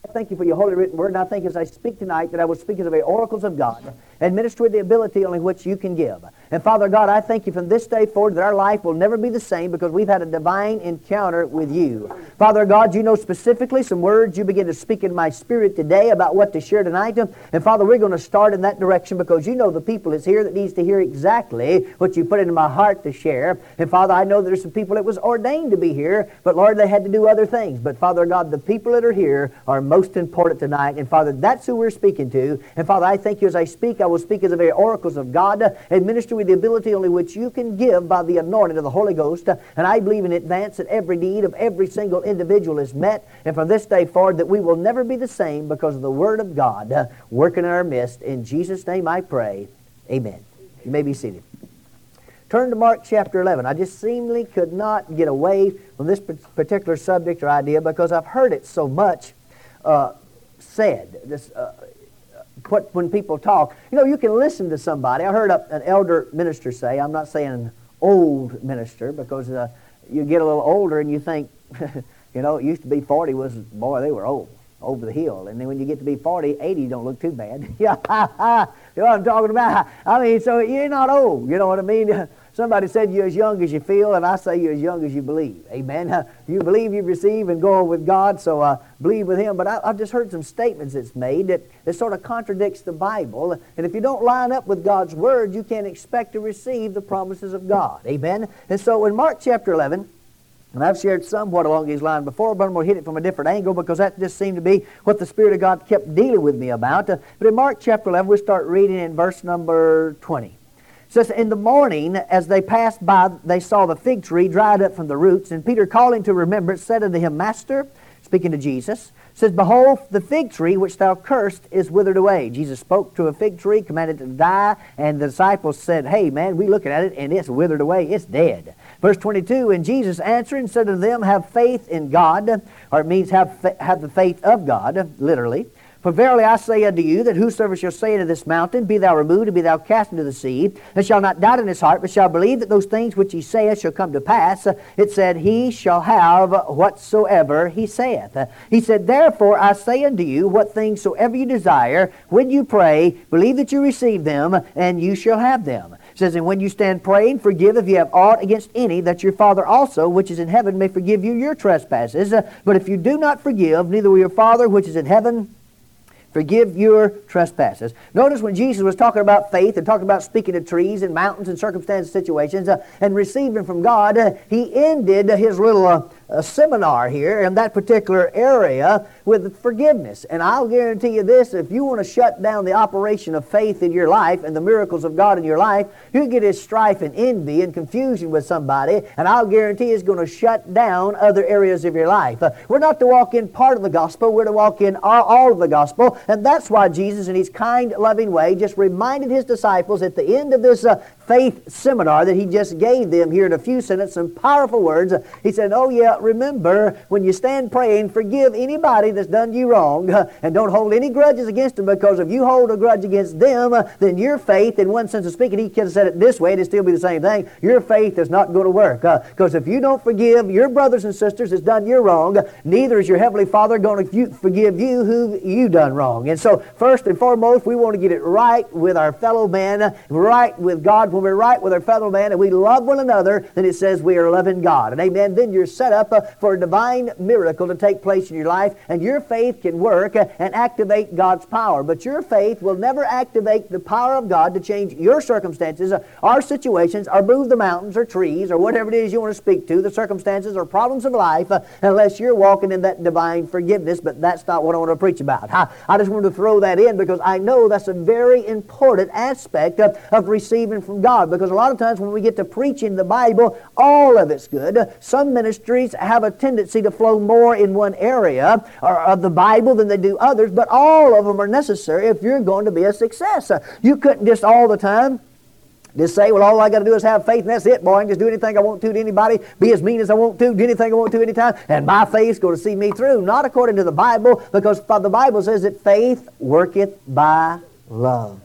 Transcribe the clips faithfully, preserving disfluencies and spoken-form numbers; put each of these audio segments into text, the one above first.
Thank you for your holy written word, and I think as I speak tonight that I will speak as the very oracles of God and minister with the ability only which you can give. And Father God, I thank you from this day forward that our life will never be the same because we've had a divine encounter with you. Father God, you know specifically some words you begin to speak in my spirit today about what to share tonight. And Father, we're going to start in that direction because you know the people is here that needs to hear exactly what you put into my heart to share. And Father, I know there's some people that was ordained to be here, but Lord, they had to do other things. But Father God, the people that are here are most important tonight. And Father, that's who we're speaking to. And Father, I thank you as I speak, I will speak as the very oracles of God and minister with the ability only which you can give by the anointing of the Holy Ghost. And I believe in advance that every need of every single individual is met. And from this day forward that we will never be the same because of the Word of God working in our midst. In Jesus' name I pray. Amen. You may be seated. Turn to Mark chapter eleven. I just seemingly could not get away from this particular subject or idea because I've heard it so much uh, said. This, uh, what, when people talk, you know, you can listen to somebody. I heard a, an elder minister say, I'm not saying an old minister because uh, you get a little older and you think, you know, it used to be forty was, boy, they were old, over the hill. And then when you get to be forty, eighty don't look too bad. Yeah, you know what I'm talking about? I mean, so you're not old, you know what I mean? Somebody said you're as young as you feel, and I say you're as young as you believe. Amen. You believe you receive and go on with God, so uh, believe with Him. But I, I've just heard some statements that's made that, that sort of contradicts the Bible. And if you don't line up with God's Word, you can't expect to receive the promises of God. Amen. And so in Mark chapter eleven, and I've shared somewhat along these lines before, but I'm going to hit it from a different angle because that just seemed to be what the Spirit of God kept dealing with me about. Uh, but in Mark chapter eleven, we'll start reading in verse number twenty. It says, in the morning, as they passed by, they saw the fig tree dried up from the roots. And Peter, calling to remembrance, said unto him, Master, speaking to Jesus, says, Behold, the fig tree which thou cursed is withered away. Jesus spoke to a fig tree, commanded it to die, and the disciples said, Hey, man, we looking at it, and it's withered away. It's dead. Verse twenty-two, and Jesus answering said unto them, Have faith in God, or it means have, have the faith of God, literally. For verily I say unto you, that whosoever shall say unto this mountain, Be thou removed, and be thou cast into the sea, and shall not doubt in his heart, but shall believe that those things which he saith shall come to pass, it said, He shall have whatsoever he saith. He said, Therefore I say unto you, what things soever you desire, when you pray, believe that you receive them, and you shall have them. It says, And when you stand praying, forgive if you have aught against any, that your Father also, which is in heaven, may forgive you your trespasses. But if you do not forgive, neither will your Father, which is in heaven, forgive your trespasses. Notice when Jesus was talking about faith and talking about speaking to trees and mountains and circumstances, situations, uh, and receiving from God, uh, he ended his little uh, uh, seminar here in that particular area with forgiveness. And I'll guarantee you this, if you want to shut down the operation of faith in your life and the miracles of God in your life, you get his strife and envy and confusion with somebody, and I'll guarantee it's going to shut down other areas of your life. Uh, we're not to walk in part of the gospel, we're to walk in all, all of the gospel. And that's why Jesus, in His kind, loving way, just reminded His disciples at the end of this uh, faith seminar that He just gave them here in a few sentences, some powerful words. Uh, he said, oh yeah, remember, when you stand praying, forgive anybody that's done you wrong, uh, and don't hold any grudges against them, because if you hold a grudge against them, uh, then your faith, in one sense of speaking, He could have said it this way, it'd still be the same thing, your faith is not going to work. Because uh, if you don't forgive your brothers and sisters that's done you wrong, uh, neither is your Heavenly Father going to forgive you who you done wrong. And so, first and foremost, we want to get it right with our fellow man, right with God. When we're right with our fellow man and we love one another, then it says we are loving God. And amen, then you're set up uh, for a divine miracle to take place in your life, and your faith can work uh, and activate God's power. But your faith will never activate the power of God to change your circumstances, uh, our situations, or move the mountains or trees or whatever it is you want to speak to, the circumstances or problems of life, uh, unless you're walking in that divine forgiveness. But that's not what I want to preach about. I, I just wanted to throw that in because I know that's a very important aspect of, of receiving from God. Because a lot of times when we get to preaching the Bible, all of it's good. Some ministries have a tendency to flow more in one area or, of the Bible than they do others, but all of them are necessary if you're going to be a success. You couldn't just all the time just say, well, all I got to do is have faith, and that's it, boy. I can just do anything I want to to anybody, be as mean as I want to, do anything I want to anytime, and my faith's going to see me through. Not according to the Bible, because the Bible says that faith worketh by love.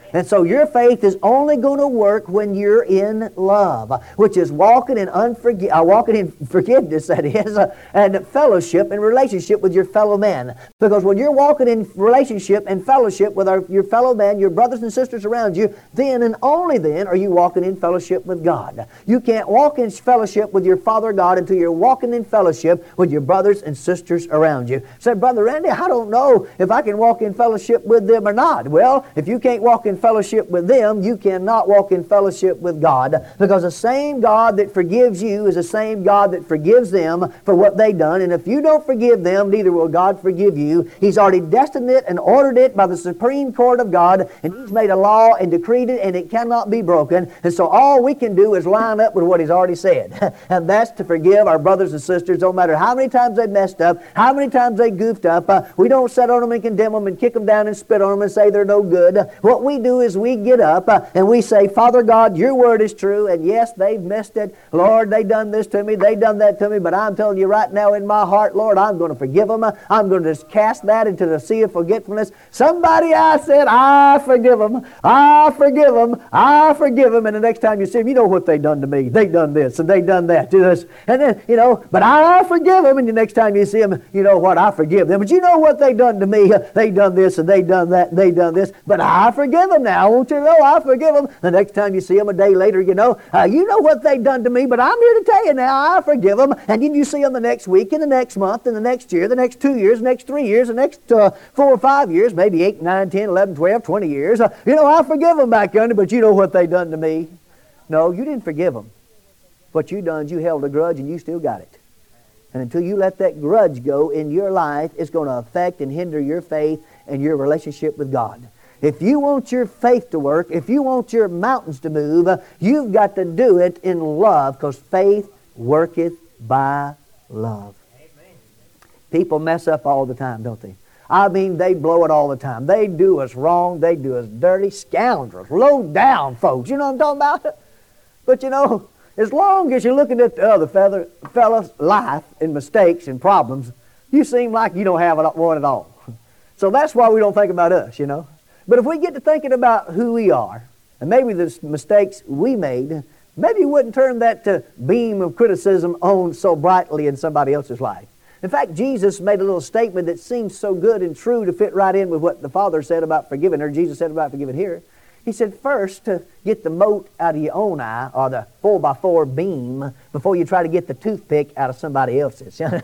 And so your faith is only going to work when you're in love, which is walking in unforgi- uh, walking in forgiveness, that is, uh, and fellowship and relationship with your fellow man. Because when you're walking in relationship and fellowship with our, your fellow man, your brothers and sisters around you, then and only then are you walking in fellowship with God. You can't walk in fellowship with your Father God until you're walking in fellowship with your brothers and sisters around you. Say, Brother Randy, I don't know if I can walk in fellowship with them or not. Well, if you can't walk in fellowship with them, you cannot walk in fellowship with God, because the same God that forgives you is the same God that forgives them for what they done. And if you don't forgive them, neither will God forgive you. He's already destined it and ordered it by the Supreme Court of God, and He's made a law and decreed it, and it cannot be broken. And so all we can do is line up with what He's already said. And that's to forgive our brothers and sisters, no matter how many times they messed up, how many times they goofed up. Uh, we don't sit on them and condemn them and kick them down and spit on them and say they're no good. What we do is we get up uh, and we say, Father God, your word is true, and yes, they've missed it. Lord, they done this to me, they done that to me, but I'm telling you right now in my heart, Lord, I'm going to forgive them. I'm going to just cast that into the sea of forgetfulness. Somebody, I said, I forgive them. I forgive them. I forgive them. And the next time you see them, you know what they done to me. They done this and they done that to this. And then, you know, but I forgive them. And the next time you see them, you know what, I forgive them. But you know what they done to me. They done this and they done that and they done this. But I forgive them now. I want you to know I forgive them. The next time you see them a day later, you know, uh, you know what they done to me, but I'm here to tell you now, I forgive them. And then you see them the next week and the next month and the next year, the next two years, the next three years, the next uh, four or five years, maybe eight, nine, ten, eleven, twelve, twenty years. Uh, you know, I forgive them back under, but you know what they done to me. No, you didn't forgive them. What you done is you held a grudge and you still got it. And until you let that grudge go in your life, it's going to affect and hinder your faith and your relationship with God. If you want your faith to work, if you want your mountains to move, uh, you've got to do it in love, because faith worketh by love. Amen. People mess up all the time, don't they? I mean, they blow it all the time. They do us wrong. They do us dirty. Scoundrels. Low down folks. You know what I'm talking about? But you know, as long as you're looking at the other feather, fella's life and mistakes and problems, you seem like you don't have one at all. So that's why we don't think about us, you know. But if we get to thinking about who we are, and maybe the mistakes we made, maybe we wouldn't turn that uh, beam of criticism on so brightly in somebody else's life. In fact, Jesus made a little statement that seems so good and true to fit right in with what the Father said about forgiving, or Jesus said about forgiving here. He said, first, to get the mote out of your own eye, or the four by four beam, before you try to get the toothpick out of somebody else's. And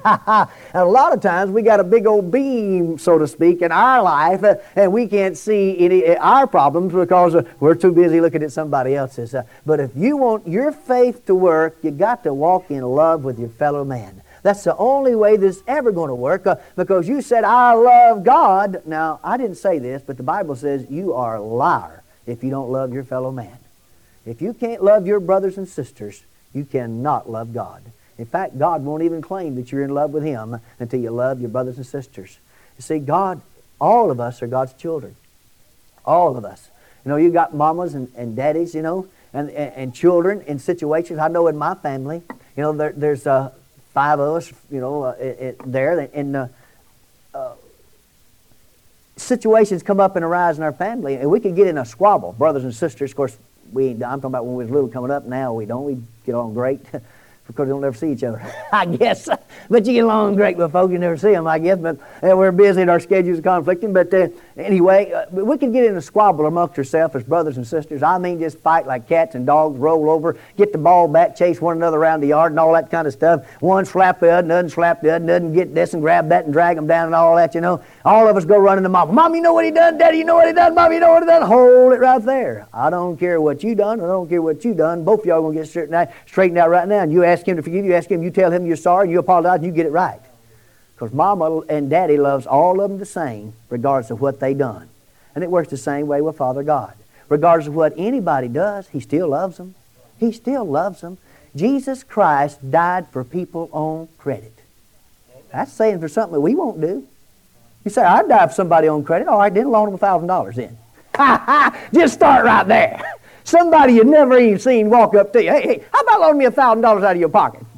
a lot of times we got a big old beam, so to speak, in our life, uh, and we can't see any uh, our problems because uh, we're too busy looking at somebody else's. Uh, but if you want your faith to work, you got to walk in love with your fellow man. That's the only way this is ever going to work, uh, because you said, I love God. Now, I didn't say this, but the Bible says you are a liar if you don't love your fellow man. If you can't love your brothers and sisters, you cannot love God. In fact, God won't even claim that you're in love with Him until you love your brothers and sisters. You see, God, all of us are God's children. All of us. You know, you got mamas and, and daddies, you know, and, and, and children in situations. I know in my family, you know, there, there's uh, five of us, you know, uh, it, it, there, and uh, uh, situations come up and arise in our family, and we can get in a squabble, brothers and sisters. Of course, we I'm talking about when we was little coming up. Now we don't. We get on great because we don't ever see each other, I guess. But you get along great with folks, you never see them, I guess. But uh, we're busy and our schedules are conflicting. But uh, anyway, uh, we can get in a squabble amongst ourselves as brothers and sisters. I mean, just fight like cats and dogs, roll over, get the ball back, chase one another around the yard and all that kind of stuff. One slap the other, another slap the other, doesn't get this and grab that and drag them down and all that, you know. All of us go running to Mom. Mom, you know what he done? Daddy, you know what he done? Mom, you know what he done? Hold it right there. I don't care what you done. I don't care what you done. Both of y'all going to get straightened out, straightened out right now. And you ask him to forgive you. Ask him, you tell him you're sorry, and you apologize, and you get it right. Because Mama and Daddy loves all of them the same, regardless of what they done. And it works the same way with Father God. Regardless of what anybody does, He still loves them. He still loves them. Jesus Christ died for people on credit. That's saying for something that we won't do. You say, I'd die for somebody on credit. All right, then loan them a thousand dollars then. Just start right there. Somebody you've never even seen walk up to you. Hey, hey, how about loaning me a thousand dollars out of your pocket?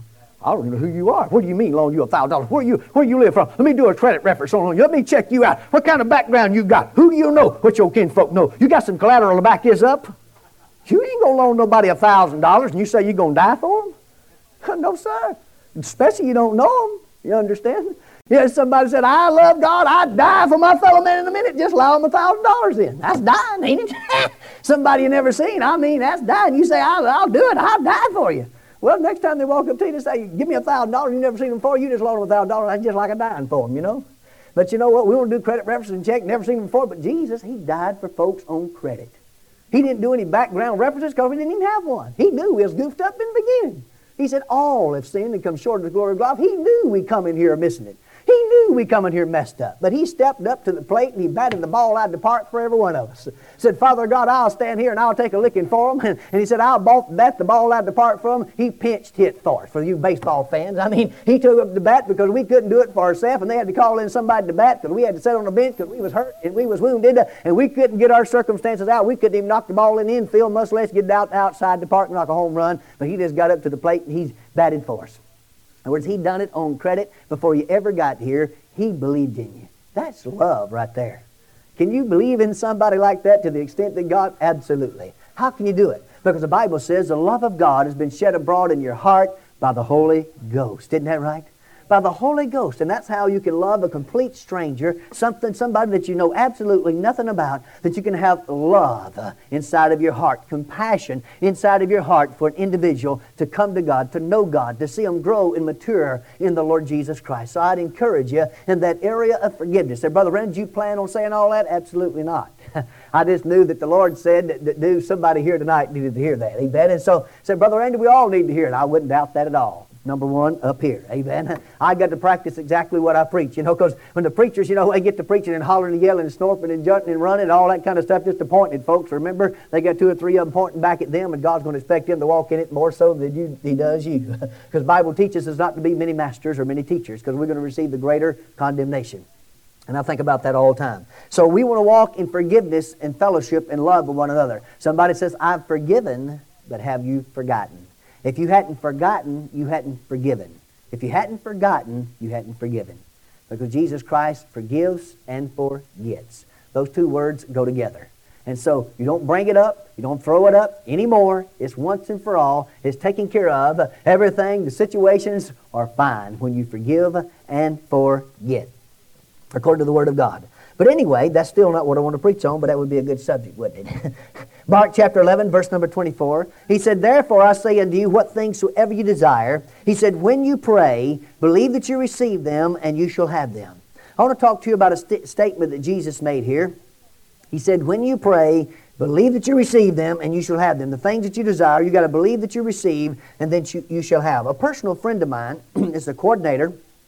I don't know who you are. What do you mean loan you a thousand dollars? Where you where you live from? Let me do a credit reference on you. Let me check you out. What kind of background you got? Who do you know? What your kinfolk know? You got some collateral to back this up? You ain't gonna loan nobody a thousand dollars and you say you're gonna die for them? No, sir. Especially you don't know them. You understand? Yeah, somebody said, I love God, I'd die for my fellow man in a minute, just allow them a thousand dollars in. That's dying, ain't it? Somebody you never seen, I mean, that's dying. You say, I'll, I'll do it, I'll die for you. Well, next time they walk up to you and say, give me a thousand dollars, you never seen them before, you just loan them a thousand dollars, that's just like a dying for them, you know? But you know what, we want to do credit references and check, never seen them before, but Jesus, He died for folks on credit. He didn't do any background references because we didn't even have one. He knew we was goofed up in the beginning. He said, all have sinned and come short of the glory of God. He knew we come in here missing it. He knew we come in here messed up. But He stepped up to the plate and He batted the ball out of the park for every one of us. Said, Father God, I'll stand here and I'll take a licking for them. And, and He said, I'll bat the ball out of the park for them. He pinched hit for us, for you baseball fans. I mean, He took up the bat because we couldn't do it for ourselves, and they had to call in somebody to bat because we had to sit on the bench because we was hurt and we was wounded, and we couldn't get our circumstances out. We couldn't even knock the ball in the infield, much less get it out outside the park and knock a home run. But He just got up to the plate and He's batted for us. In other words, He done it on credit before you ever got here. He believed in you. That's love right there. Can you believe in somebody like that to the extent that God? Absolutely. How can you do it? Because the Bible says the love of God has been shed abroad in your heart by the Holy Ghost. Isn't that right? By the Holy Ghost. And that's how you can love a complete stranger, something, somebody that you know absolutely nothing about, that you can have love uh, inside of your heart, compassion inside of your heart for an individual to come to God, to know God, to see them grow and mature in the Lord Jesus Christ. So I'd encourage you in that area of forgiveness. Say, Brother Ren, did you plan on saying all that? Absolutely not. I just knew that the Lord said that, that knew somebody here tonight needed to hear that. Amen. And so said, Brother Randy, we all need to hear it. I wouldn't doubt that at all. Number one, up here. Amen. I got to practice exactly what I preach, you know, because when the preachers, you know, they get to preaching and hollering and yelling and snorting and junting and running and all that kind of stuff, just to point at folks. Remember, they got two or three of them pointing back at them, and God's going to expect them to walk in it more so than you, He does you. Because the Bible teaches us not to be many masters or many teachers, because we're going to receive the greater condemnation. And I think about that all the time. So we want to walk in forgiveness and fellowship and love with one another. Somebody says, I've forgiven, but have you forgotten? If you hadn't forgotten, you hadn't forgiven. If you hadn't forgotten, you hadn't forgiven. Because Jesus Christ forgives and forgets. Those two words go together. And so you don't bring it up, you don't throw it up anymore. It's once and for all. It's taken care of. Everything, the situations are fine when you forgive and forget, according to the Word of God. But anyway, that's still not what I want to preach on, but that would be a good subject, wouldn't it? Mark chapter eleven, verse number twenty-four. He said, Therefore I say unto you, what things soever you desire. He said, when you pray, believe that you receive them, and you shall have them. I want to talk to you about a st- statement that Jesus made here. He said, when you pray, believe that you receive them, and you shall have them. The things that you desire, you got to believe that you receive, and then you, you shall have. A personal friend of mine is the coordinator,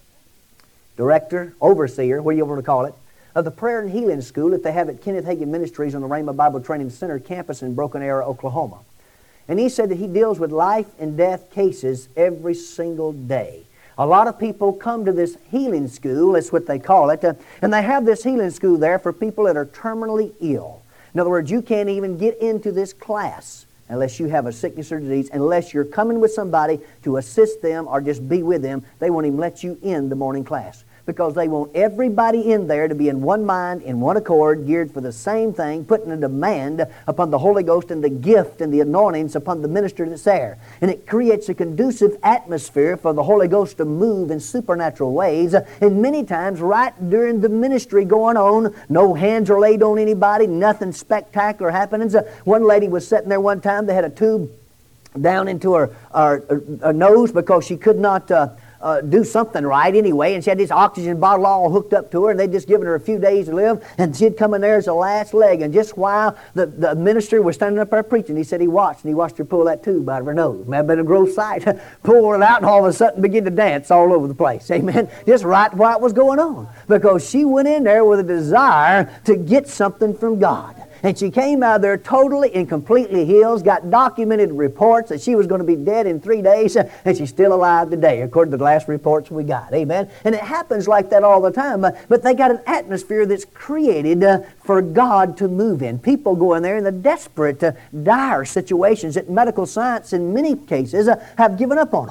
director, overseer, what do you want to call it, of the Prayer and Healing School that they have at Kenneth Hagin Ministries on the Rhema Bible Training Center campus in Broken Arrow, Oklahoma. And he said that he deals with life and death cases every single day. A lot of people come to this healing school, that's what they call it, uh, and they have this healing school there for people that are terminally ill. In other words, you can't even get into this class unless you have a sickness or disease, unless you're coming with somebody to assist them or just be with them. They won't even let you in the morning class, because they want everybody in there to be in one mind, in one accord, geared for the same thing, putting a demand upon the Holy Ghost and the gift and the anointings upon the minister that's there. And it creates a conducive atmosphere for the Holy Ghost to move in supernatural ways. And many times, right during the ministry going on, no hands are laid on anybody, nothing spectacular happens. One lady was sitting there one time, they had a tube down into her, her, her nose because she could not Uh, Uh, do something right anyway, and she had this oxygen bottle all hooked up to her, and they'd just given her a few days to live, and she'd come in there as the last leg. And just while the, the minister was standing up there preaching, he said he watched, and he watched her pull that tube out of her nose. May have been a gross sight. Pull it out, and all of a sudden begin to dance all over the place. Amen. Just right while it was going on, because she went in there with a desire to get something from God. And she came out of there totally and completely healed, got documented reports that she was going to be dead in three days, and she's still alive today, according to the last reports we got. Amen? And it happens like that all the time, but they got an atmosphere that's created uh, for God to move in. People go in there in the desperate, uh, dire situations that medical science in many cases uh, have given up on them.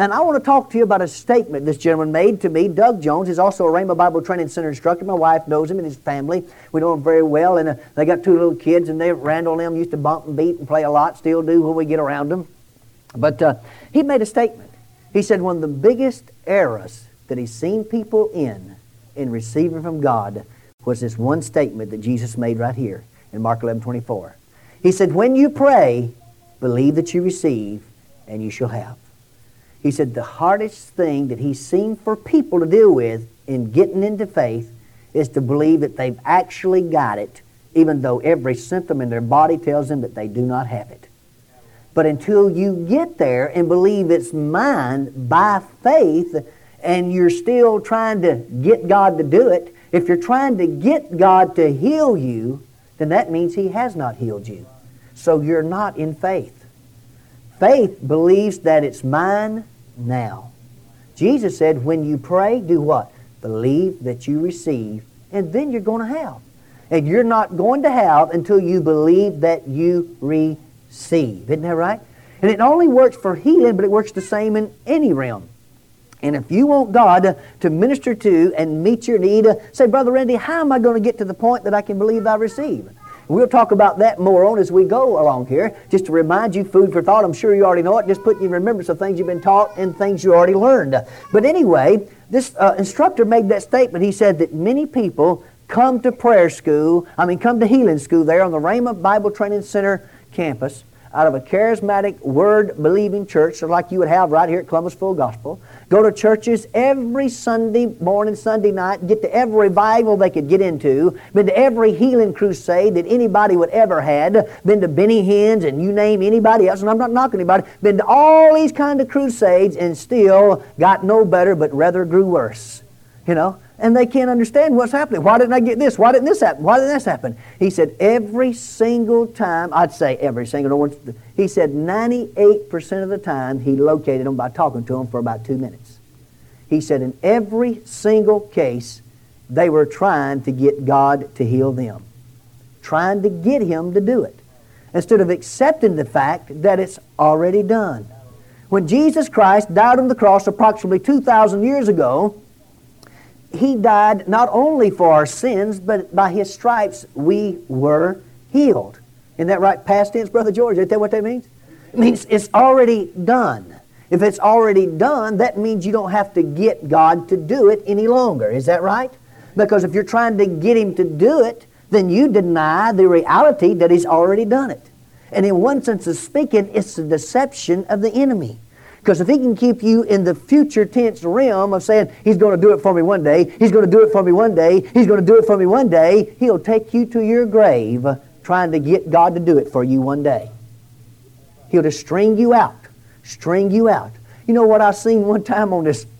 And I want to talk to you about a statement this gentleman made to me. Doug Jones is also a Rhema Bible Training Center instructor. My wife knows him and his family. We know him very well. And uh, they got two little kids, and they, Randall and them used to bump and beat and play a lot, still do when we get around them. But uh, he made a statement. He said one of the biggest errors that he's seen people in, in receiving from God, was this one statement that Jesus made right here in Mark eleven twenty-four. He said, when you pray, believe that you receive, and you shall have. He said the hardest thing that he's seen for people to deal with in getting into faith is to believe that they've actually got it, even though every symptom in their body tells them that they do not have it. But until you get there and believe it's mine by faith, and you're still trying to get God to do it, if you're trying to get God to heal you, then that means He has not healed you. So you're not in faith. Faith believes that it's mine now. Jesus said, when you pray, do what? Believe that you receive, and then you're going to have. And you're not going to have until you believe that you receive. Isn't that right? And it only works for healing, but it works the same in any realm. And if you want God to minister to and meet your need, say, Brother Randy, how am I going to get to the point that I can believe I receive? We'll talk about that more on as we go along here. Just to remind you, food for thought, I'm sure you already know it. Just putting you in remembrance of things you've been taught and things you already learned. But anyway, this uh, instructor made that statement. He said that many people come to prayer school, I mean come to healing school there on the Rhema Bible Training Center campus, out of a charismatic, word-believing church, so like you would have right here at Columbus Full Gospel. Go to churches every Sunday morning, Sunday night, get to every revival they could get into, been to every healing crusade that anybody would ever had, been to Benny Hinn's and you name anybody else, and I'm not knocking anybody, been to all these kind of crusades and still got no better but rather grew worse. You know? And they can't understand what's happening. Why didn't I get this? Why didn't this happen? Why didn't this happen? He said every single time, I'd say every single, no one, he said ninety-eight percent of the time he located them by talking to them for about two minutes. He said in every single case, they were trying to get God to heal them. Trying to get Him to do it. Instead of accepting the fact that it's already done. When Jesus Christ died on the cross approximately two thousand years ago, He died not only for our sins, but by His stripes we were healed. Isn't that right? Past tense, Brother George. Isn't that what that means? It means it's already done. If it's already done, that means you don't have to get God to do it any longer. Is that right? Because if you're trying to get Him to do it, then you deny the reality that He's already done it. And in one sense of speaking, it's the deception of the enemy. Because if he can keep you in the future tense realm of saying, He's going to do it for me one day, He's going to do it for me one day, He's going to do it for me one day, He'll take you to your grave trying to get God to do it for you one day. He'll just string you out. String you out. You know what I seen one time on this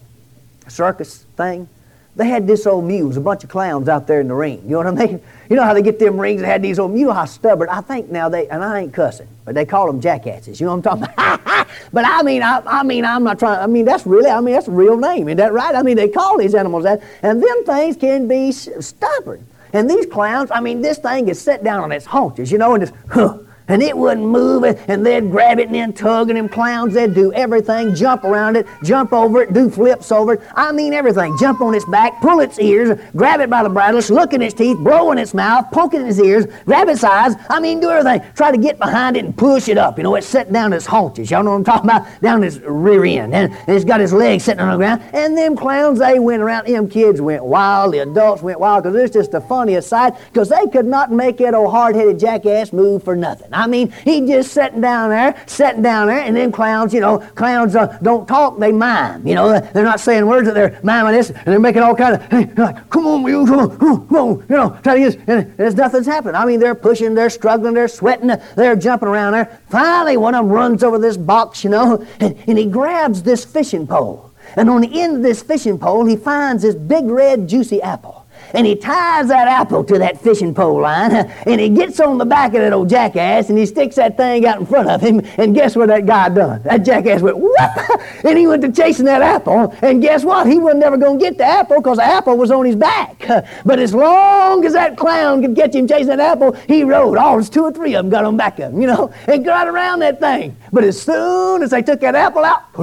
circus thing? They had this old mule, a bunch of clowns out there in the ring. You know what I mean? You know how they get them rings? They had these old, you know how stubborn. I think now they, and I ain't cussing, but they call them jackasses. You know what I'm talking about? But I mean, I, I mean, I'm not trying, I mean, that's really, I mean, that's a real name. Isn't that right? I mean, they call these animals that. And them things can be stubborn. And these clowns, I mean, this thing is set down on its haunches, you know, and just, huh. And it wouldn't move, and they'd grab it and then tug, and them clowns, they'd do everything, jump around it, jump over it, do flips over it. I mean everything. Jump on its back, pull its ears, grab it by the bridle, look in its teeth, blow in its mouth, poke it in its ears, grab its eyes. I mean, do everything. Try to get behind it and push it up. You know, it's set down its haunches. Y'all know what I'm talking about? Down its rear end. And, and it's got its legs sitting on the ground. And them clowns, they went around. Them kids went wild. The adults went wild because it's just the funniest sight because they could not make that old hard-headed jackass move for nothing. I mean, he just sitting down there, sitting down there, and then clowns, you know, clowns uh, don't talk, they mime. You know, they're not saying words, but they're miming this, and they're making all kind of, hey, like, come on, you, come on, come on, come on, you know, try to use, and there's nothing's happening. I mean, they're pushing, they're struggling, they're sweating, they're jumping around there. Finally, one of them runs over this box, you know, and, and he grabs this fishing pole. And on the end of this fishing pole, he finds this big red juicy apple. And he ties that apple to that fishing pole line, and he gets on the back of that old jackass, and he sticks that thing out in front of him, and guess what that guy done? That jackass went, whoop, and he went to chasing that apple, and guess what? He wasn't never going to get the apple because the apple was on his back. But as long as that clown could catch him chasing that apple, he rode. All oh, two or three of them got on back of him, you know, and got around that thing. But as soon as they took that apple out, boom,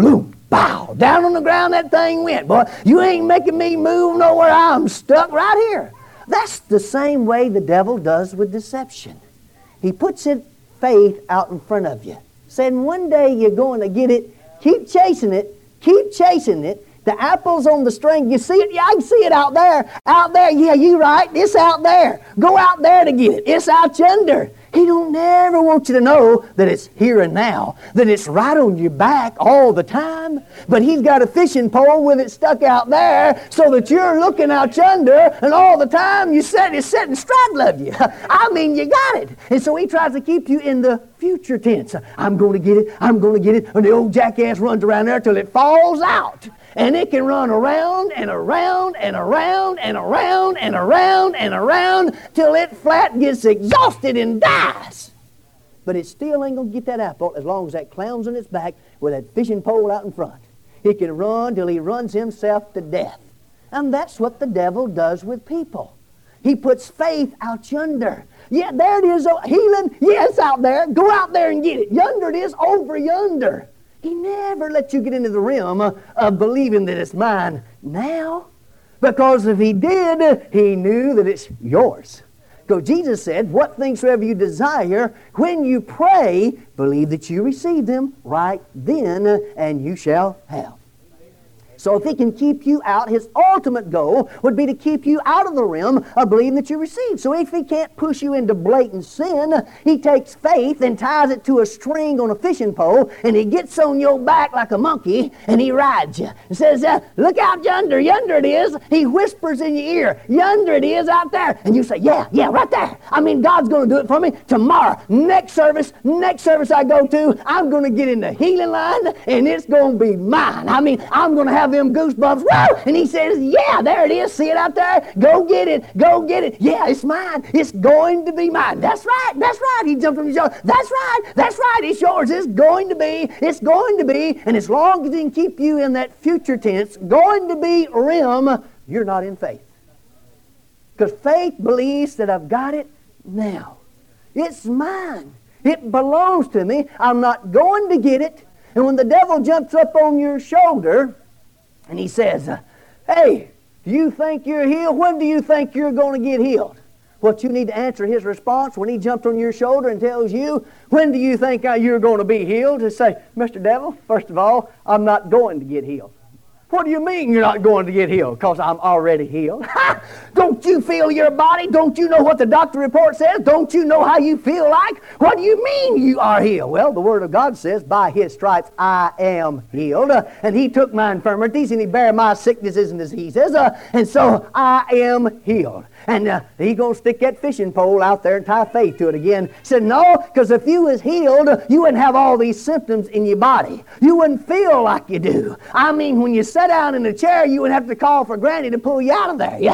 Bow! Down on the ground that thing went. Boy, you ain't making me move nowhere. I'm stuck right here. That's the same way the devil does with deception. He puts it, faith out in front of you, saying one day you're going to get it. Keep chasing it. Keep chasing it. The apple's on the string. You see it? Yeah, I can see it out there. Out there. Yeah, you right. It's out there. Go out there to get it. It's out yonder. He don't never want you to know that it's here and now, that it's right on your back all the time. But he's got a fishing pole with it stuck out there so that you're looking out yonder, and all the time you set it's sitting straddle of you. I mean, you got it. And so he tries to keep you in the future tense. I'm going to get it. I'm going to get it. And the old jackass runs around there till it falls out. And it can run around and around and around and around and around and around till it flat gets exhausted and dies. But it still ain't going to get that apple as long as that clown's on its back with that fishing pole out in front. He can run till he runs himself to death. And that's what the devil does with people. He puts faith out yonder. Yeah, there it is, oh, healing. Yeah, it's out there. Go out there and get it. Yonder it is, over yonder. He never lets you get into the realm of believing that it's mine now. Because if he did, he knew that it's yours. Because Jesus said, what things soever you desire, when you pray, believe that you receive them right then, and you shall have. So if he can keep you out, his ultimate goal would be to keep you out of the realm of believing that you receive. So if he can't push you into blatant sin, he takes faith and ties it to a string on a fishing pole, and he gets on your back like a monkey, and he rides you. And says, uh, look out yonder, yonder it is. He whispers in your ear, yonder it is out there. And you say, yeah, yeah, right there. I mean, God's going to do it for me tomorrow. Next service, next service I go to, I'm going to get in the healing line, and it's going to be mine. I mean, I'm going to have them goosebumps. Woo! And he says, yeah, there it is. See it out there? Go get it. Go get it. Yeah, it's mine. It's going to be mine. That's right. That's right. He jumped from his shoulder. That's right. That's right. It's yours. It's going to be. It's going to be. And as long as he can keep you in that future tense, going to be realm, you're not in faith. Because faith believes that I've got it now. It's mine. It belongs to me. I'm not going to get it. And when the devil jumps up on your shoulder, and he says, hey, do you think you're healed? When do you think you're going to get healed? What you need to answer his response when he jumps on your shoulder and tells you, when do you think you're going to be healed? To say, Mister Devil, first of all, I'm not going to get healed. What do you mean you're not going to get healed? Because I'm already healed. Don't you feel your body? Don't you know what the doctor report says? Don't you know how you feel like? What do you mean you are healed? Well, the Word of God says, by His stripes I am healed. Uh, and He took my infirmities and He bare my sicknesses and diseases. Uh, and so I am healed. And uh, He's going to stick that fishing pole out there and tie faith to it again. He said, no, because if you was healed, you wouldn't have all these symptoms in your body. You wouldn't feel like you do. I mean, when you sat down in a chair, you would have to call for Granny to pull you out of there.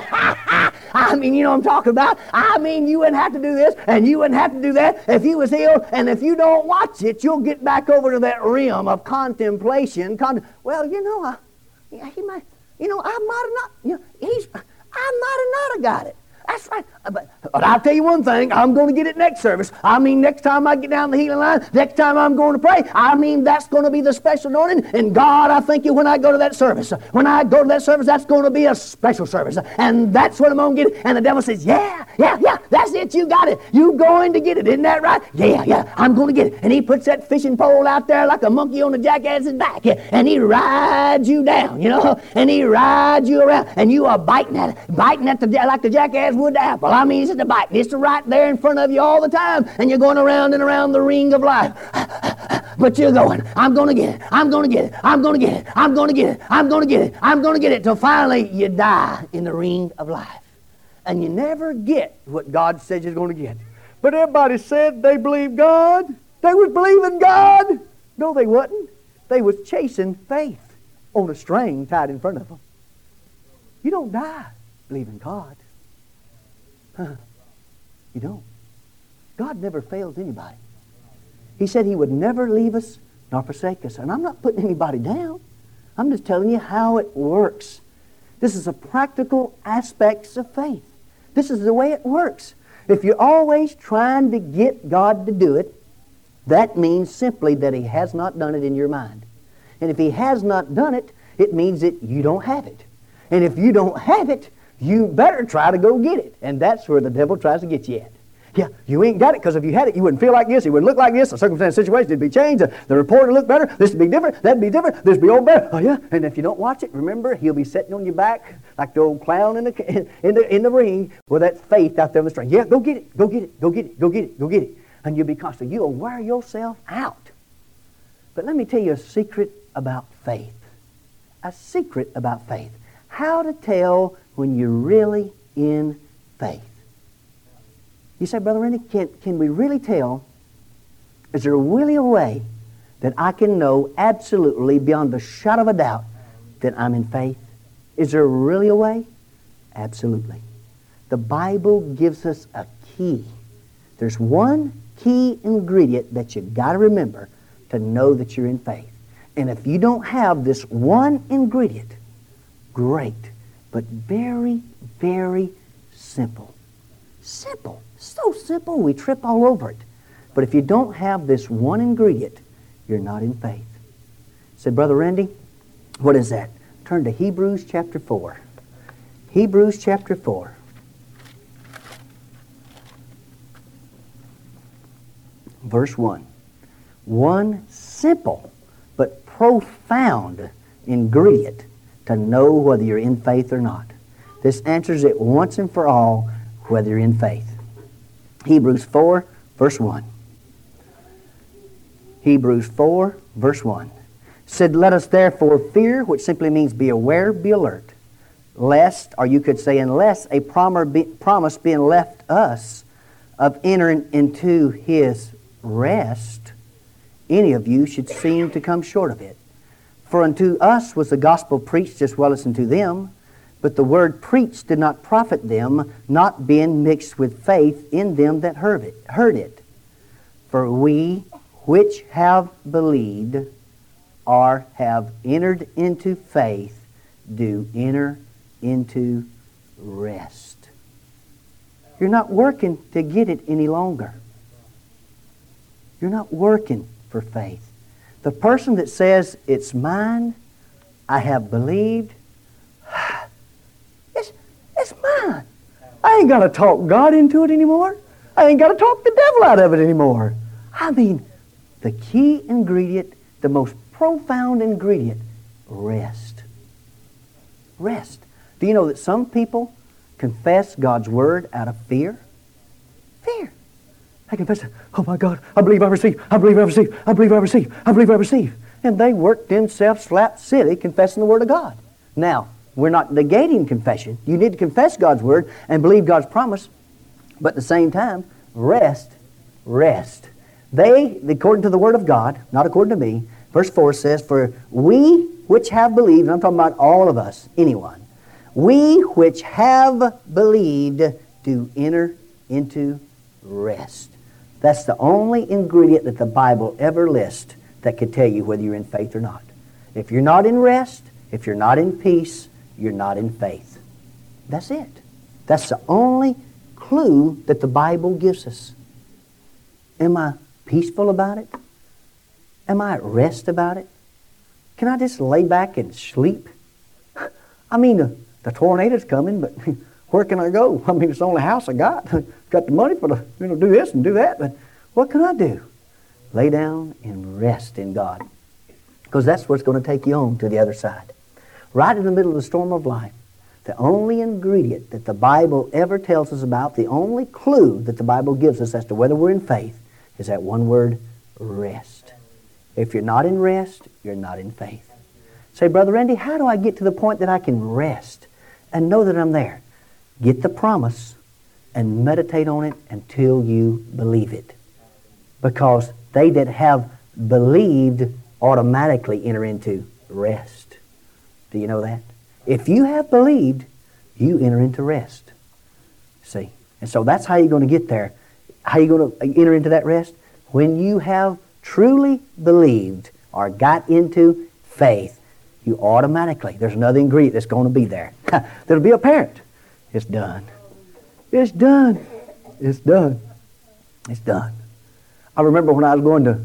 I mean, you know what I'm talking about? I mean, you wouldn't have to do this, and you wouldn't have to do that if you was healed. And if you don't watch it, you'll get back over to that realm of contemplation. Con- well, you know, I, he might, you know, I might have not, you know, he's, I might have not have got it. That's right. But, but I'll tell you one thing, I'm going to get it next service. I mean, next time I get down the healing line, next time I'm going to pray, I mean, that's going to be the special anointing. And God, I thank you when I go to that service. When I go to that service, that's going to be a special service. And that's what I'm going to get. And the devil says, yeah, yeah, yeah, that's it. You got it. You going to get it. Isn't that right? Yeah, yeah, I'm going to get it. And he puts that fishing pole out there like a monkey on the jackass's back. And he rides you down, you know, and he rides you around. And you are biting at it, biting at the like the jackass would the apple. I mean, it's just a bite. It's right there in front of you all the time. And you're going around and around the ring of life. But you're going, I'm going to get it. I'm going to get it. I'm going to get it. I'm going to get it. I'm going to get it. I'm going to get it. Till finally you die in the ring of life. And you never get what God said you're going to get. But everybody said they believed God. They was believing God. No, they wasn't. They was chasing faith on a string tied in front of them. You don't die believing God. Huh. You don't. God never fails anybody. He said He would never leave us nor forsake us. And I'm not putting anybody down. I'm just telling you how it works. This is a practical aspects of faith. This is the way it works. If you're always trying to get God to do it, that means simply that He has not done it in your mind. And if He has not done it, it means that you don't have it. And if you don't have it, you better try to go get it. And that's where the devil tries to get you at. Yeah, you ain't got it, because if you had it, you wouldn't feel like this, you wouldn't look like this, the circumstance, situation would be changed, the report would look better, this would be different, that would be different, this would be old better. Oh yeah, and if you don't watch it, remember, he'll be sitting on your back like the old clown in the in the in the ring with that faith out there on the string. Yeah, go get it, go get it, go get it, go get it, go get it, and you'll be constant. You'll wear yourself out. But let me tell you a secret about faith. A secret about faith. How to tell when you're really in faith. You say, Brother Randy, can, can we really tell? Is there really a way that I can know absolutely beyond a shadow of a doubt that I'm in faith? Is there really a way? Absolutely. The Bible gives us a key. There's one key ingredient that you've got to remember to know that you're in faith. And if you don't have this one ingredient, great, but very, very simple. Simple. So simple, we trip all over it. But if you don't have this one ingredient, you're not in faith. Said, Brother Randy, what is that? Turn to Hebrews chapter four. Hebrews chapter four. Verse one. One simple but profound ingredient to know whether you're in faith or not. This answers it once and for all whether you're in faith. Hebrews four, verse one. Hebrews four, verse one. Said, let us therefore fear, which simply means be aware, be alert. Lest, or you could say unless, a promise being left us of entering into His rest, any of you should seem to come short of it. For unto us was the gospel preached as well as unto them, but the word preached did not profit them, not being mixed with faith in them that heard it. Heard it. For we which have believed or have entered into faith do enter into rest. You're not working to get it any longer. You're not working for faith. The person that says, it's mine, I have believed, it's, it's mine. I ain't got to talk God into it anymore. I ain't got to talk the devil out of it anymore. I mean, the key ingredient, the most profound ingredient, rest. Rest. Do you know that some people confess God's Word out of fear? Fear. They confess, oh my God, I believe I receive, I believe I receive, I believe I receive, I believe I receive. And they work themselves slap city confessing the Word of God. Now, we're not negating confession. You need to confess God's Word and believe God's promise. But at the same time, rest, rest. They, according to the Word of God, not according to me, verse four says, for we which have believed, and I'm talking about all of us, anyone, we which have believed do enter into rest. That's the only ingredient that the Bible ever lists that could tell you whether you're in faith or not. If you're not in rest, if you're not in peace, you're not in faith. That's it. That's the only clue that the Bible gives us. Am I peaceful about it? Am I at rest about it? Can I just lay back and sleep? I mean, the, the tornado's coming, but where can I go? I mean, it's the only house I got. Got the money for the, you know, do this and do that, but what can I do? Lay down and rest in God. Because that's what's going to take you on to the other side. Right in the middle of the storm of life, the only ingredient that the Bible ever tells us about, the only clue that the Bible gives us as to whether we're in faith, is that one word, rest. If you're not in rest, you're not in faith. Say, Brother Randy, how do I get to the point that I can rest and know that I'm there? Get the promise and meditate on it until you believe it. Because they that have believed automatically enter into rest. Do you know that? If you have believed, you enter into rest. See? And so that's how you're going to get there. How are you going to enter into that rest? When you have truly believed or got into faith, you automatically, there's another ingredient that's going to be there. That'll be apparent. It's done. It's done. It's done. It's done. I remember when I was going to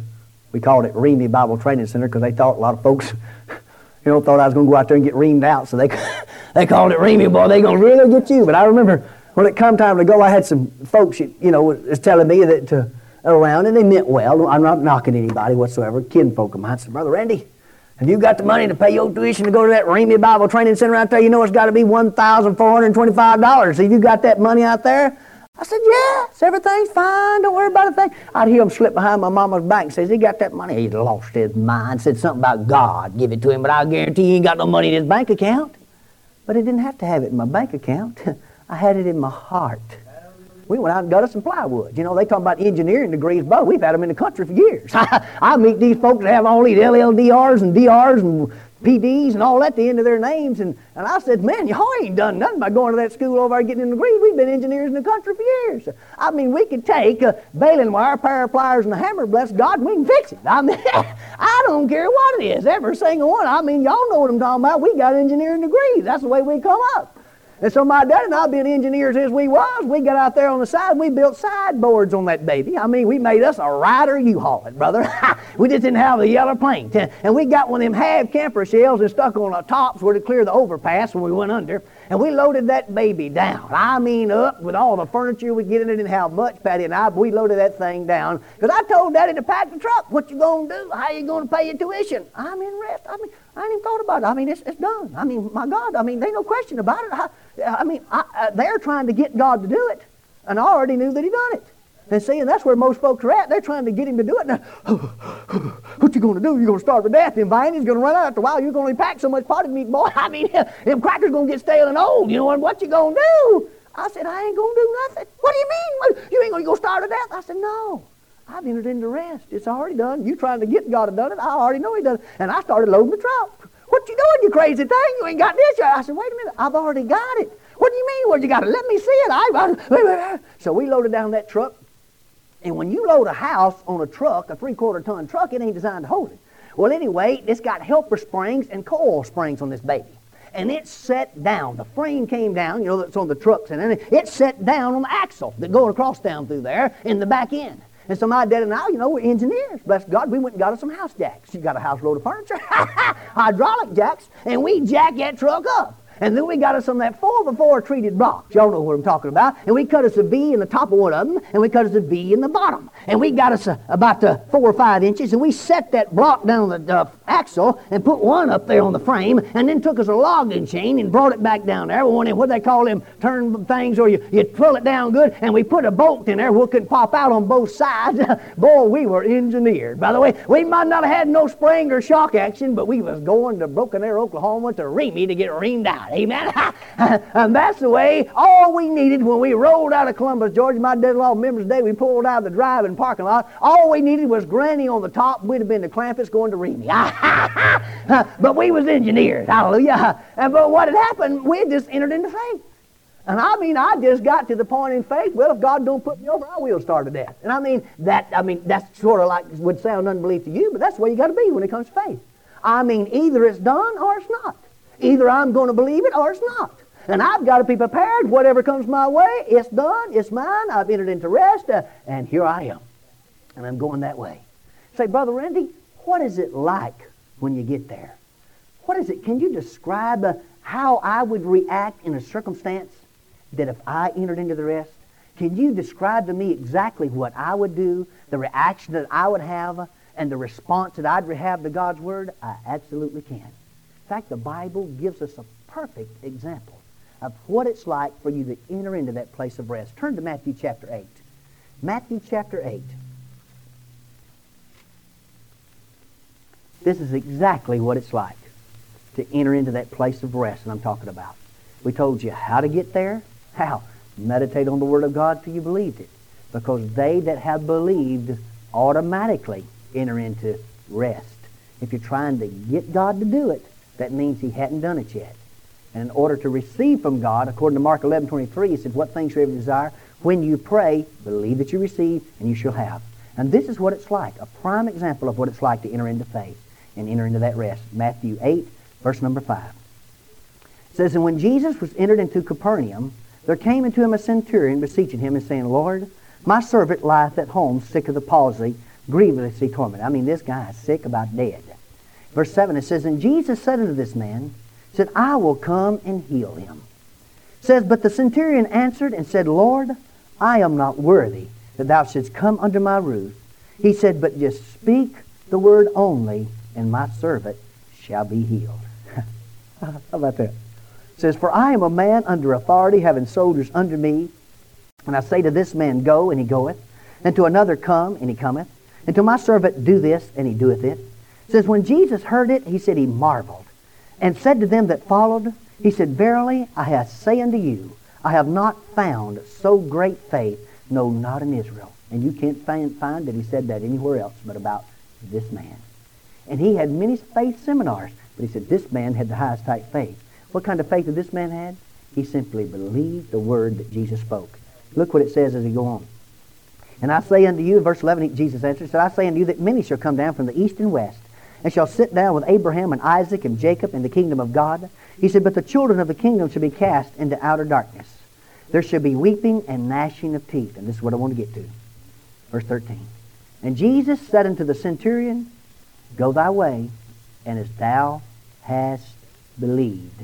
We called it Remy Bible Training Center because they thought a lot of folks, you know, thought I was going to go out there and get reamed out. So they they called it Remy. Boy, they going to really get you. But I remember when it come time to go, I had some folks, you know, was telling me that uh, around, and they meant well. I'm not knocking anybody whatsoever. Kinfolk of mine said, Brother Randy, have you got the money to pay your tuition to go to that Remy Bible Training Center out there? You know it's got to be one thousand four hundred twenty-five dollars. Have you got that money out there? I said, yes, everything's fine. Don't worry about a thing. I'd hear him slip behind my mama's back and says, he got that money. He'd lost his mind. Said something about God. Give it to him, but I guarantee he ain't got no money in his bank account. But he didn't have to have it in my bank account. I had it in my heart. We went out and got us some plywood. You know, they talk about engineering degrees, but we've had them in the country for years. I meet these folks that have all these L L D Rs and D Rs and P Ds and all at the end of their names. And, and I said, man, y'all ain't done nothing by going to that school over there getting a degree. We've been engineers in the country for years. I mean, we could take a baling wire, pair of pliers, and a hammer, bless God, we can fix it. I mean, I don't care what it is, every single one. I mean, y'all know what I'm talking about. We got engineering degrees. That's the way we come up. And so my dad and I, being engineers as we was, we got out there on the side, we built sideboards on that baby. I mean, we made us a rider U-Haul it, brother. We just didn't have the yellow plane. And we got one of them half camper shells and stuck on the tops where to clear the overpass when we went under. And we loaded that baby down. I mean, up with all the furniture we get in it and how much, Patty and I, we loaded that thing down. Because I told Daddy to pack the truck. What you going to do? How you going to pay your tuition? I'm in rest. I mean, I ain't even thought about it. I mean, it's, it's done. I mean, my God, I mean, there ain't no question about it. I, I mean, I, uh, they're trying to get God to do it, and I already knew that He done it. And see, and that's where most folks are at. They're trying to get Him to do it. Now, what you going to do? You're going to starve to death. Them vines going to run out after a while. You're going to pack so much potted meat, boy. I mean, them crackers going to get stale and old. You know what? What you going to do? I said, I ain't going to do nothing. What do you mean? You ain't going to go starve to death? I said, no. I've entered into rest. It's already done. You trying to get God to done it. I already know He done it. And I started loading the truck. What you doing, you crazy thing? You ain't got this yet. I said, wait a minute. I've already got it. What do you mean? Well, you got to let me see it. I, I, so we loaded down that truck. And when you load a house on a truck, a three-quarter ton truck, it ain't designed to hold it. Well, anyway, it's got helper springs and coil springs on this baby. And it set down. The frame came down, you know, that's on the trucks. And then it set down on the axle that going across down through there in the back end. And so my dad and I, you know, we're engineers. Bless God, we went and got us some house jacks. You got a house load of furniture. Hydraulic jacks. And we jacked that truck up. And then we got us some of that four by four treated blocks. Y'all know what I'm talking about. And we cut us a V in the top of one of them, and we cut us a V in the bottom. And we got us a, about uh, four or five inches, and we set that block down on the uh, axle and put one up there on the frame, and then took us a logging chain and brought it back down there. One of them, what they call them turn things, or you, you pull it down good, and we put a bolt in there where it couldn't pop out on both sides. Boy, we were engineered. By the way, we might not have had no spring or shock action, but we was going to Broken Arrow, Oklahoma to Remy to get reamed out. Amen. And that's the way all we needed when we rolled out of Columbus, Georgia. My dad-in-law remembers the day we pulled out of the driving parking lot. All we needed was Granny on the top. We'd have been to Clampus going to Remy. But we was engineers. Hallelujah. And but what had happened, we had just entered into faith. And I mean, I just got to the point in faith, well, if God don't put me over, I will starve to death. And I mean, that, I mean, that's sort of like, would sound unbelief to you, but that's the way you got to be when it comes to faith. I mean, either it's done or it's not. Either I'm going to believe it or it's not. And I've got to be prepared. Whatever comes my way, it's done. It's mine. I've entered into rest. Uh, and here I am. And I'm going that way. Say, Brother Randy, what is it like when you get there? What is it? Can you describe uh, how I would react in a circumstance that if I entered into the rest? Can you describe to me exactly what I would do, the reaction that I would have, and the response that I'd have to God's Word? I absolutely can. In fact, the Bible gives us a perfect example of what it's like for you to enter into that place of rest. Turn to Matthew chapter eight. Matthew chapter eight. This is exactly what it's like to enter into that place of rest that I'm talking about. We told you how to get there. How? Meditate on the Word of God till you believed it. Because they that have believed automatically enter into rest. If you're trying to get God to do it, that means He hadn't done it yet. And in order to receive from God, according to Mark eleven twenty-three, He said, what things you ever desire, when you pray, believe that you receive, and you shall have. And this is what it's like, a prime example of what it's like to enter into faith and enter into that rest. Matthew eight, verse number five. It says, and when Jesus was entered into Capernaum, there came unto him a centurion beseeching him and saying, Lord, my servant lieth at home sick of the palsy, grievously tormented. I mean, this guy is sick, about dead. Verse seven, it says, And Jesus said unto this man, said, I will come and heal him. It says, But the centurion answered and said, Lord, I am not worthy that thou shouldst come under my roof. He said, But just speak the word only, and my servant shall be healed. How about that? It says, For I am a man under authority, having soldiers under me. And I say to this man, Go, and he goeth. And to another, Come, and he cometh. And to my servant, Do this, and he doeth it. It says, When Jesus heard it, he said he marveled, and said to them that followed, he said, Verily, I have say unto you, I have not found so great faith, no, not in Israel. And you can't find, find that he said that anywhere else but about this man. And he had many faith seminars, but he said this man had the highest type faith. What kind of faith did this man had? He simply believed the word that Jesus spoke. Look what it says as he go on. And I say unto you, verse eleven, Jesus answered, said, I say unto you that many shall come down from the east and west, and shall sit down with Abraham and Isaac and Jacob in the kingdom of God. He said, But the children of the kingdom shall be cast into outer darkness. There shall be weeping and gnashing of teeth. And this is what I want to get to. Verse thirteen. And Jesus said unto the centurion, Go thy way, and as thou hast believed,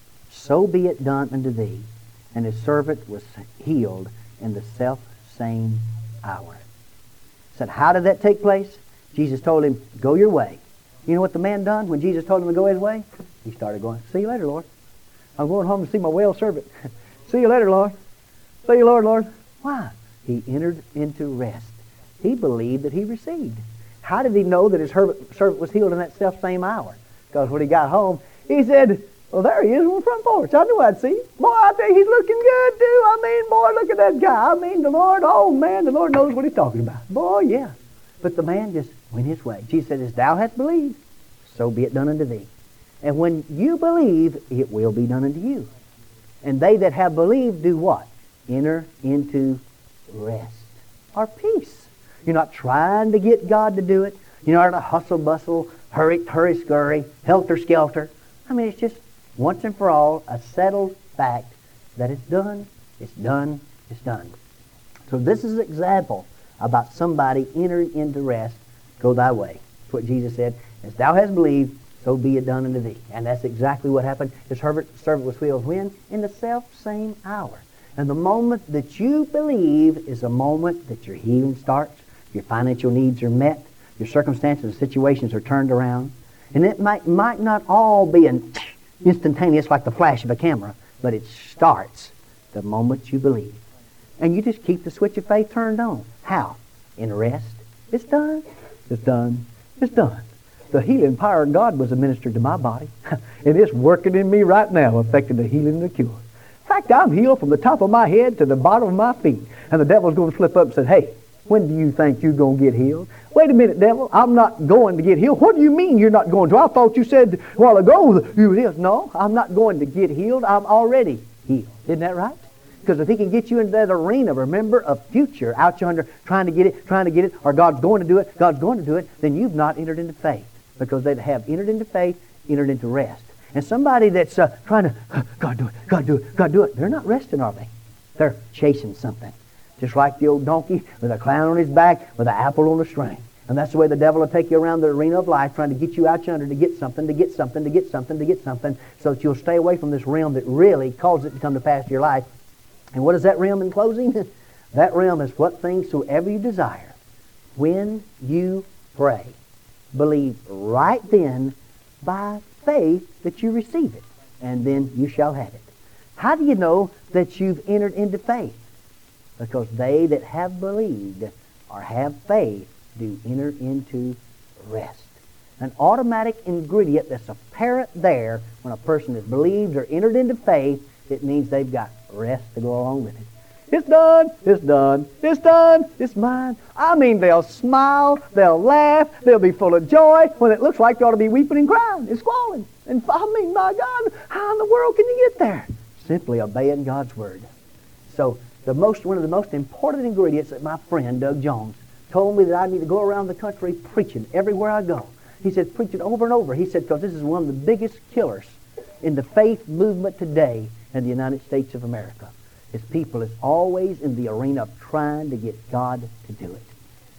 so be it done unto thee. And his servant was healed in the self-same hour. Said, how did that take place? Jesus told him, Go your way. You know what the man done when Jesus told him to go his way? He started going, See you later, Lord. I'm going home to see my well servant. See you later, Lord. See you, Lord, Lord. Why? He entered into rest. He believed that he received. How did he know that his servant was healed in that self-same hour? Because when he got home, he said, Well, there he is on the front porch. I knew I'd see him. Boy, I think he's looking good, too. I mean, boy, look at that guy. I mean, the Lord, oh, man, the Lord knows what he's talking about. Boy, yeah. But the man just went his way. Jesus said, As thou hast believed, so be it done unto thee. And when you believe, it will be done unto you. And they that have believed do what? Enter into rest or peace. You're not trying to get God to do it. You're not in a hustle bustle, hurry, hurry, scurry, helter skelter. I mean, it's just once and for all a settled fact that it's done, it's done, it's done. So this is an example about somebody entering into rest. Go thy way. That's what Jesus said. As thou hast believed, so be it done unto thee. And that's exactly what happened. His servant was healed when? In the self-same hour. And the moment that you believe is the moment that your healing starts, your financial needs are met, your circumstances and situations are turned around. And it might, might not all be an instantaneous like the flash of a camera, but it starts the moment you believe. And you just keep the switch of faith turned on. How? In rest. It's done. It's done. It's done. The healing power of God was administered to my body. And it's working in me right now, affecting the healing and the cure. In fact, I'm healed from the top of my head to the bottom of my feet. And the devil's going to slip up and say, Hey, when do you think you're going to get healed? Wait a minute, devil. I'm not going to get healed. What do you mean you're not going to? I thought you said a while ago that you did. No, I'm not going to get healed. I'm already healed. Isn't that right? Because if he can get you into that arena, remember, of future, out yonder, trying to get it, trying to get it, or God's going to do it, God's going to do it, then you've not entered into faith. Because they have entered into faith, entered into rest. And somebody that's uh, trying to, God do it, God do it, God do it, they're not resting, are they? They're chasing something. Just like the old donkey with a clown on his back with an apple on a string. And that's the way the devil will take you around the arena of life, trying to get you out yonder to get something, to get something, to get something, to get something, so that you'll stay away from this realm that really causes it to come to pass in your life. And what is that realm in closing? That realm is what things soever you desire, when you pray, believe right then by faith that you receive it, and then you shall have it. How do you know that you've entered into faith? Because they that have believed or have faith do enter into rest. An automatic ingredient that's apparent there when a person has believed or entered into faith, it means they've got rest to go along with it. It's done, it's done, it's done, it's mine. I mean, they'll smile, they'll laugh, they'll be full of joy when it looks like they ought to be weeping and crying and squalling. And I mean, my God, how in the world can you get there? Simply obeying God's Word. So, the most, one of the most important ingredients that my friend Doug Jones told me that I need to go around the country preaching everywhere I go. He said, preach it over and over. He said, because this is one of the biggest killers in the faith movement today in the United States of America. His people is always in the arena of trying to get God to do it.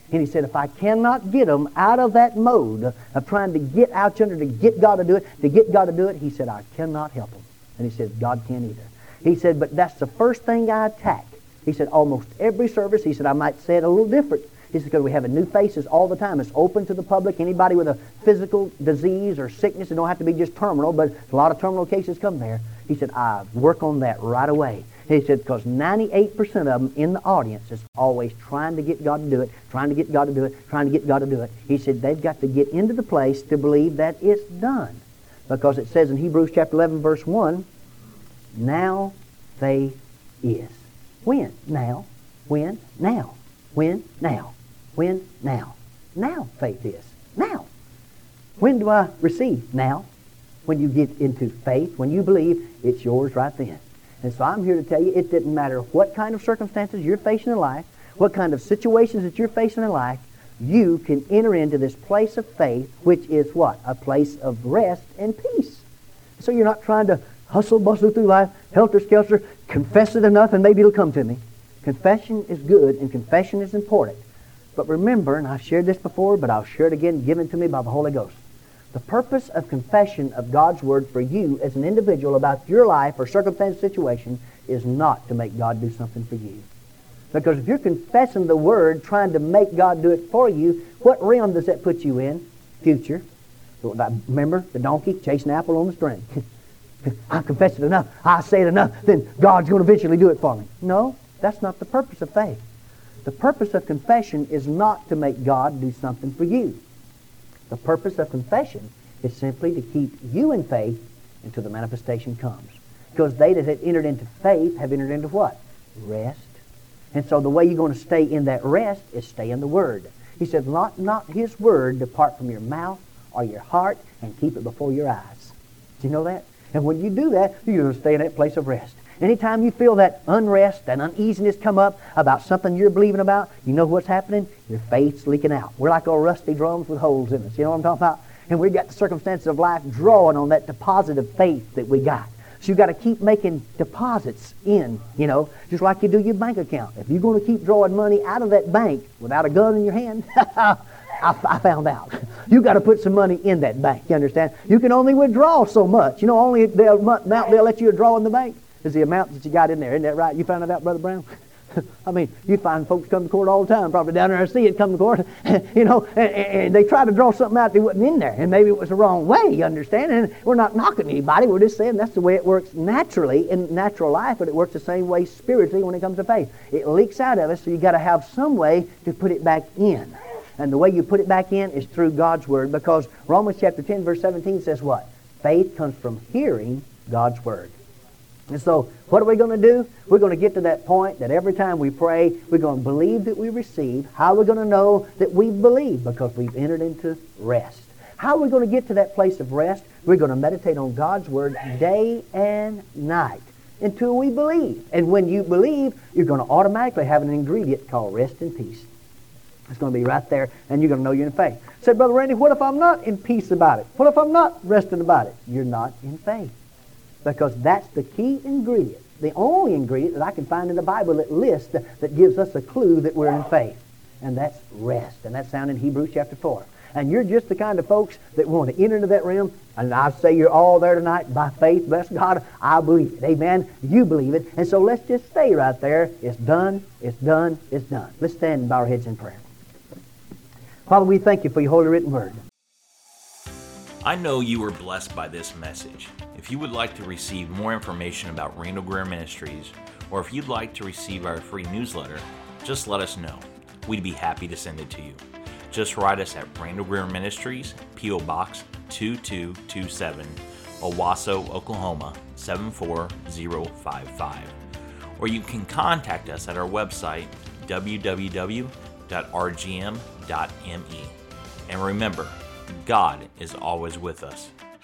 And he said, if I cannot get them out of that mode of trying to get out yonder, to get God to do it, to get God to do it, he said, I cannot help them. And he said, God can't either. He said, but that's the first thing I attack. He said, almost every service, he said, I might say it a little different. He said, because we have new faces all the time. It's open to the public. Anybody with a physical disease or sickness, it don't have to be just terminal, but a lot of terminal cases come there. He said, I work on that right away. He said, because ninety-eight percent of them in the audience is always trying to get God to do it, trying to get God to do it, trying to get God to do it. He said, they've got to get into the place to believe that it's done. Because it says in Hebrews chapter eleven, verse one, now faith is. When? Now. When? Now. When? Now. When? Now. Now faith is. Now. When do I receive? Now. When you get into faith, when you believe, it's yours right then. And so I'm here to tell you, it didn't matter what kind of circumstances you're facing in life, what kind of situations that you're facing in life, you can enter into this place of faith, which is what? A place of rest and peace. So you're not trying to hustle, bustle through life, helter-skelter, confess it enough and maybe it'll come to me. Confession is good and confession is important. But remember, and I've shared this before, but I'll share it again, given to me by the Holy Ghost. The purpose of confession of God's Word for you as an individual about your life or circumstance situation is not to make God do something for you. Because if you're confessing the Word, trying to make God do it for you, what realm does that put you in? Future. Remember the donkey chasing an apple on the string. I confess it enough, I say it enough, then God's going to eventually do it for me. No, that's not the purpose of faith. The purpose of confession is not to make God do something for you. The purpose of confession is simply to keep you in faith until the manifestation comes. Because they that have entered into faith have entered into what? Rest. And so the way you're going to stay in that rest is stay in the Word. He said, let not His Word depart from your mouth or your heart, and keep it before your eyes. Do you know that? And when you do that, you're going to stay in that place of rest. Anytime you feel that unrest and uneasiness come up about something you're believing about, you know what's happening? Your faith's leaking out. We're like old rusty drums with holes in us. You know what I'm talking about? And we've got the circumstances of life drawing on that deposit of faith that we got. So you've got to keep making deposits in, you know, just like you do your bank account. If you're going to keep drawing money out of that bank without a gun in your hand, I, I found out. You've got to put some money in that bank, you understand? You can only withdraw so much. You know, only the amount they'll let you withdraw in the bank is the amount that you got in there. Isn't that right? You found that out, Brother Brown? I mean, you find folks come to court all the time, probably down there and see it come to court, you know, and, and they try to draw something out that wasn't in there, and maybe it was the wrong way, you understand? And we're not knocking anybody. We're just saying that's the way it works naturally in natural life, but it works the same way spiritually when it comes to faith. It leaks out of us, so you got to have some way to put it back in. And the way you put it back in is through God's Word, because Romans chapter ten, verse seventeen says what? Faith comes from hearing God's Word. And so, what are we going to do? We're going to get to that point that every time we pray, we're going to believe that we receive. How are we going to know that we believe? Because we've entered into rest. How are we going to get to that place of rest? We're going to meditate on God's Word day and night until we believe. And when you believe, you're going to automatically have an ingredient called rest and peace. It's going to be right there, and you're going to know you're in faith. Said, Brother Randy, what if I'm not in peace about it? What if I'm not resting about it? You're not in faith. Because that's the key ingredient, the only ingredient that I can find in the Bible that lists, that, that gives us a clue that we're in faith. And that's rest. And that's found in Hebrews chapter four. And you're just the kind of folks that want to enter into that realm. And I say you're all there tonight by faith. Bless God, I believe it. Amen. You believe it. And so let's just stay right there. It's done. It's done. It's done. Let's stand and bow our heads in prayer. Father, we thank you for your holy written word. I know you were blessed by this message. If you would like to receive more information about Randall Greer Ministries, or if you'd like to receive our free newsletter, just let us know. We'd be happy to send it to you. Just write us at Randall Greer Ministries, P O Box two two two seven, Owasso, Oklahoma seven four zero five five. Or you can contact us at our website, w w w dot r g m dot m e. And remember, God is always with us.